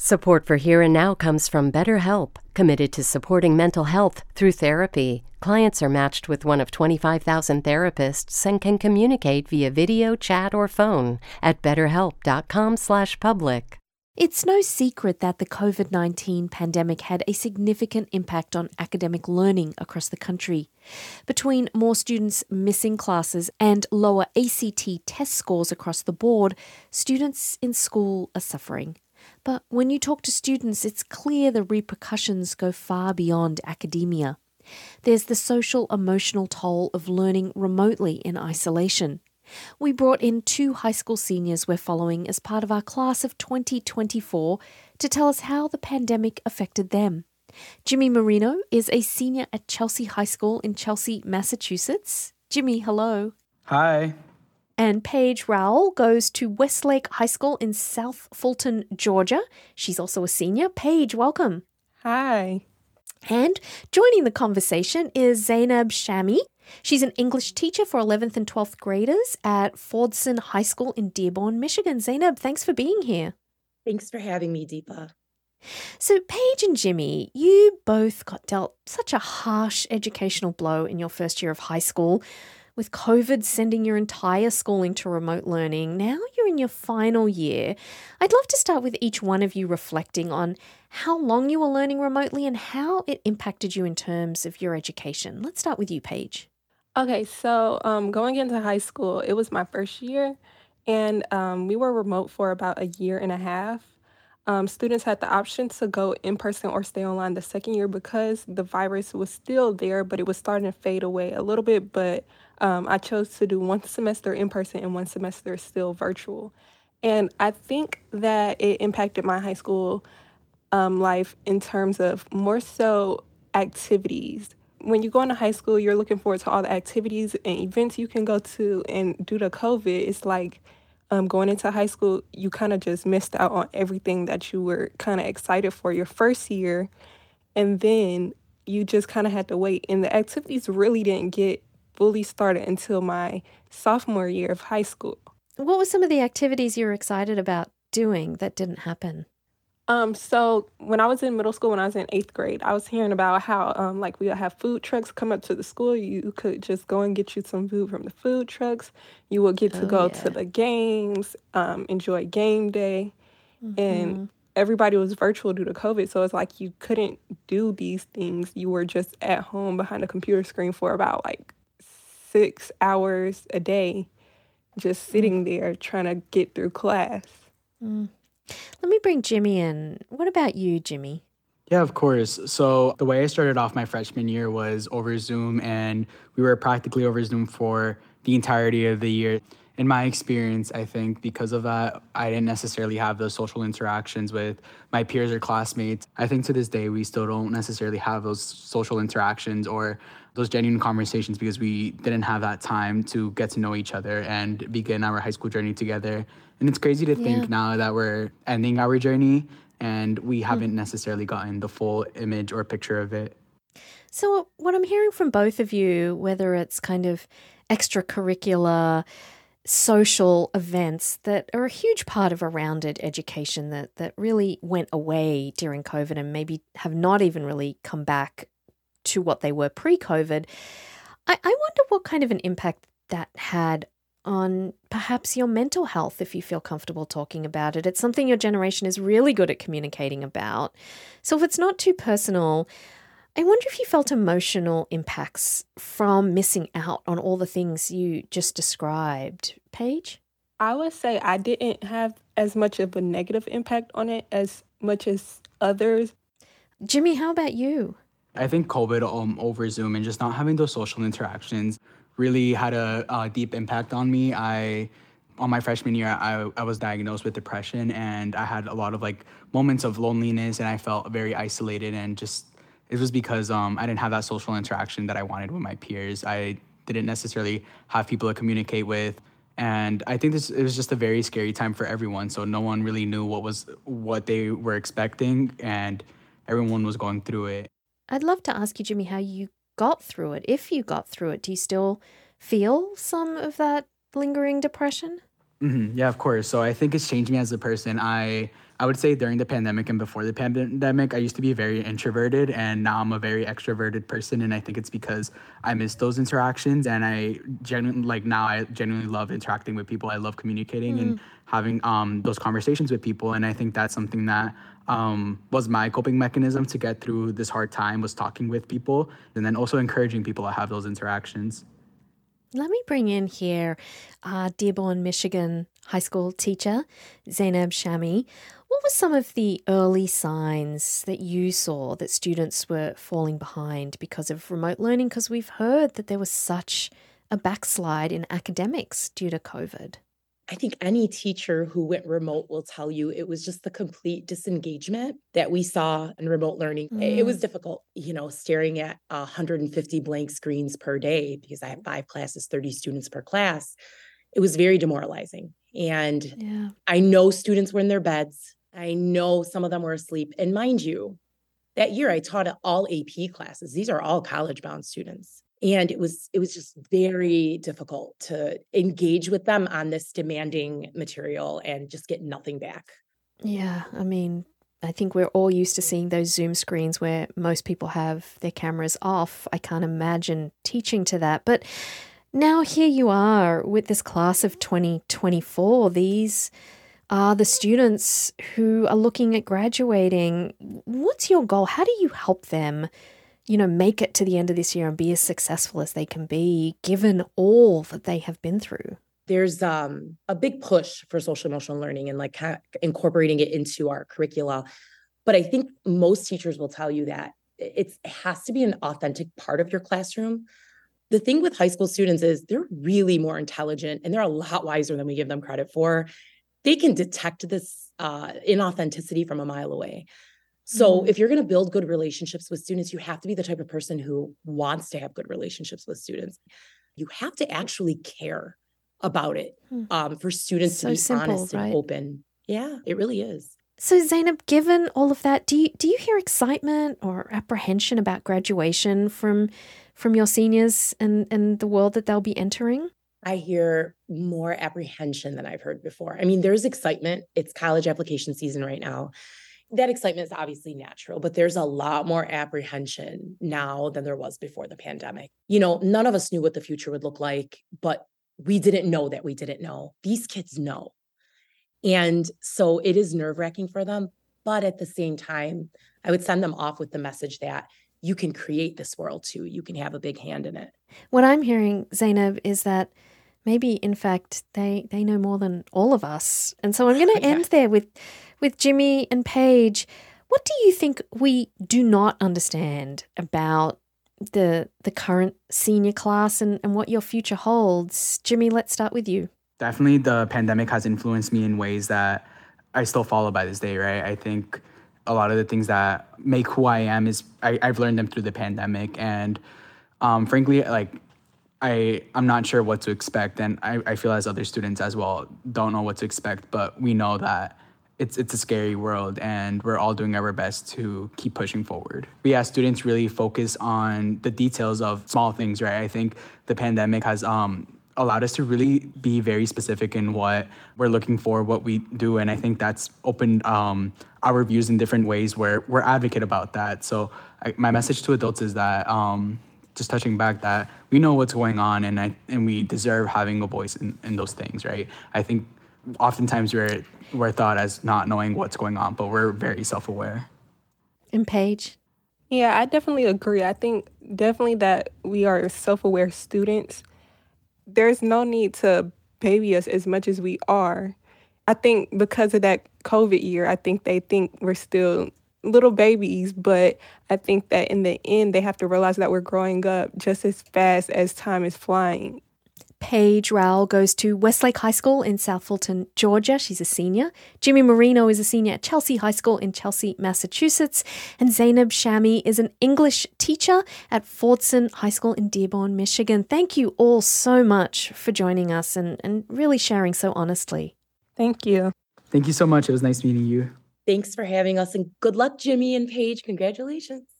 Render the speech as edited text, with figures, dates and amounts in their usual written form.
Support for Here and Now comes from BetterHelp, committed to supporting mental health through therapy. Clients are matched with one of 25,000 therapists and can communicate via video, chat, or phone at betterhelp.com/public. It's no secret that the COVID-19 pandemic had a significant impact on academic learning across the country. Between more students missing classes and lower ACT test scores across the board, students in school are suffering. But when you talk to students, it's clear the repercussions go far beyond academia. There's the social-emotional toll of learning remotely in isolation. We brought in 2 high school seniors we're following as part of our class of 2024 to tell us how the pandemic affected them. Jimmy Marino is a senior at Chelsea High School in Chelsea, Massachusetts. Jimmy, hello. Hi. And Paige Rowell goes to Westlake High School in South Fulton, Georgia. She's also a senior. Paige, welcome. Hi. And joining the conversation is Zainab Shami. She's an English teacher for 11th and 12th graders at Fordson High School in Dearborn, Michigan. Zainab, thanks for being here. Thanks for having me, Deepa. So Paige and Jimmy, you both got dealt such a harsh educational blow in your first year of high school, with COVID sending your entire schooling to remote learning. Now you're in your final year. I'd love to start with each one of you reflecting on how long you were learning remotely and how it impacted you in terms of your education. Let's start with you, Paige. Okay, so going into high school, it was my first year, and we were remote for about a year and a half. Students had the option to go in person or stay online the second year because the virus was still there, but it was starting to fade away a little bit. But I chose to do one semester in person and one semester still virtual. And I think that it impacted my high school life in terms of more so activities. When you go into high school, you're looking forward to all the activities and events you can go to. And due to COVID, it's like going into high school, you kind of just missed out on everything that you were kind of excited for your first year. And then you just kind of had to wait. And the activities really didn't get fully started until my sophomore year of high school. What were some of the activities you were excited about doing that didn't happen? So when I was in middle school, when I was in 8th grade, I was hearing about how we would have food trucks come up to the school. You could just go and get you some food from the food trucks. You would get to go to the games, enjoy game day, and everybody was virtual due to COVID. So it's like you couldn't do these things. You were just at home behind a computer screen for about like 6 hours a day, just sitting there trying to get through class. Let me bring Jimmy in. What about you, Jimmy? Yeah, of course. So the way I started off my freshman year was over Zoom, and we were practically over Zoom for the entirety of the year. In my experience, I think because of that, I didn't necessarily have those social interactions with my peers or classmates. I think to this day, we still don't necessarily have those social interactions or those genuine conversations because we didn't have that time to get to know each other and begin our high school journey together. And it's crazy to think now that we're ending our journey and we haven't necessarily gotten the full image or picture of it. So what I'm hearing from both of you, whether it's kind of extracurricular, social events that are a huge part of a rounded education that really went away during COVID and maybe have not even really come back to what they were pre-COVID, I wonder what kind of an impact that had on perhaps your mental health, if you feel comfortable talking about it. It's something your generation is really good at communicating about. So if it's not too personal, I wonder if you felt emotional impacts from missing out on all the things you just described. Paige? I would say I didn't have as much of a negative impact on it as much as others. Jimmy, how about you? I think COVID over Zoom and just not having those social interactions really had a deep impact on me. On my freshman year, I was diagnosed with depression, and I had a lot of moments of loneliness, and I felt very isolated, and just it was because I didn't have that social interaction that I wanted with my peers. I didn't necessarily have people to communicate with, and I think it was just a very scary time for everyone. So no one really knew what they were expecting, and everyone was going through it. I'd love to ask you, Jimmy, how you got through it. If you got through it, do you still feel some of that lingering depression? Yeah, of course. So I think it's changed me as a person. I would say during the pandemic and before the pandemic, I used to be very introverted, and now I'm a very extroverted person. And I think it's because I miss those interactions, and I genuinely love interacting with people. I love communicating and having those conversations with people. And I think that's something that was my coping mechanism to get through this hard time, was talking with people, and then also encouraging people to have those interactions. Let me bring in here Dearborn, Michigan high school teacher, Zainab Shami. What were some of the early signs that you saw that students were falling behind because of remote learning? Because we've heard that there was such a backslide in academics due to COVID. I think any teacher who went remote will tell you it was just the complete disengagement that we saw in remote learning. It was difficult, staring at 150 blank screens per day because I have 5 classes, 30 students per class. It was very demoralizing. And I know students were in their beds. I know some of them were asleep. And mind you, that year I taught all AP classes. These are all college-bound students. And it was just very difficult to engage with them on this demanding material and just get nothing back. Yeah, I mean, I think we're all used to seeing those Zoom screens where most people have their cameras off. I can't imagine teaching to that. But now here you are with this class of 2024. These are the students who are looking at graduating. What's your goal? How do you help them make it to the end of this year and be as successful as they can be, given all that they have been through? There's a big push for social emotional learning and incorporating it into our curricula. But I think most teachers will tell you that it has to be an authentic part of your classroom. The thing with high school students is they're really more intelligent and they're a lot wiser than we give them credit for. They can detect this inauthenticity from a mile away. So if you're going to build good relationships with students, you have to be the type of person who wants to have good relationships with students. You have to actually care about it for students to be honest and open. Yeah, it really is. So Zainab, given all of that, do you hear excitement or apprehension about graduation from your seniors and the world that they'll be entering? I hear more apprehension than I've heard before. I mean, there's excitement. It's college application season right now. That excitement is obviously natural, but there's a lot more apprehension now than there was before the pandemic. None of us knew what the future would look like, but we didn't know that we didn't know. These kids know. And so it is nerve-wracking for them. But at the same time, I would send them off with the message that you can create this world too. You can have a big hand in it. What I'm hearing, Zainab, is that maybe, in fact, they know more than all of us. And so I'm going to end there with Jimmy and Paige. What do you think we do not understand about the current senior class and what your future holds? Jimmy, let's start with you. Definitely the pandemic has influenced me in ways that I still follow by this day, right? I think a lot of the things that make who I am is I've learned them through the pandemic. And frankly, I'm not sure what to expect. And I feel as other students as well don't know what to expect, but we know that it's a scary world and we're all doing our best to keep pushing forward. We as students really focus on the details of small things, right? I think the pandemic has allowed us to really be very specific in what we're looking for, what we do. And I think that's opened our views in different ways where we're advocate about that. So my message to adults is that just touching back that we know what's going on and we deserve having a voice in those things, right? I think oftentimes we're thought as not knowing what's going on, but we're very self-aware. And Paige? Yeah, I definitely agree. I think definitely that we are self-aware students. There's no need to baby us as much as we are. I think because of that COVID year, I think they think we're still little babies, but I think that in the end, they have to realize that we're growing up just as fast as time is flying. Paige Rowell goes to Westlake High School in South Fulton, Georgia. She's a senior. Jimmy Marino is a senior at Chelsea High School in Chelsea, Massachusetts. And Zainab Shami is an English teacher at Fordson High School in Dearborn, Michigan. Thank you all so much for joining us and really sharing so honestly. Thank you. Thank you so much. It was nice meeting you. Thanks for having us, and good luck, Jimmy and Paige. Congratulations.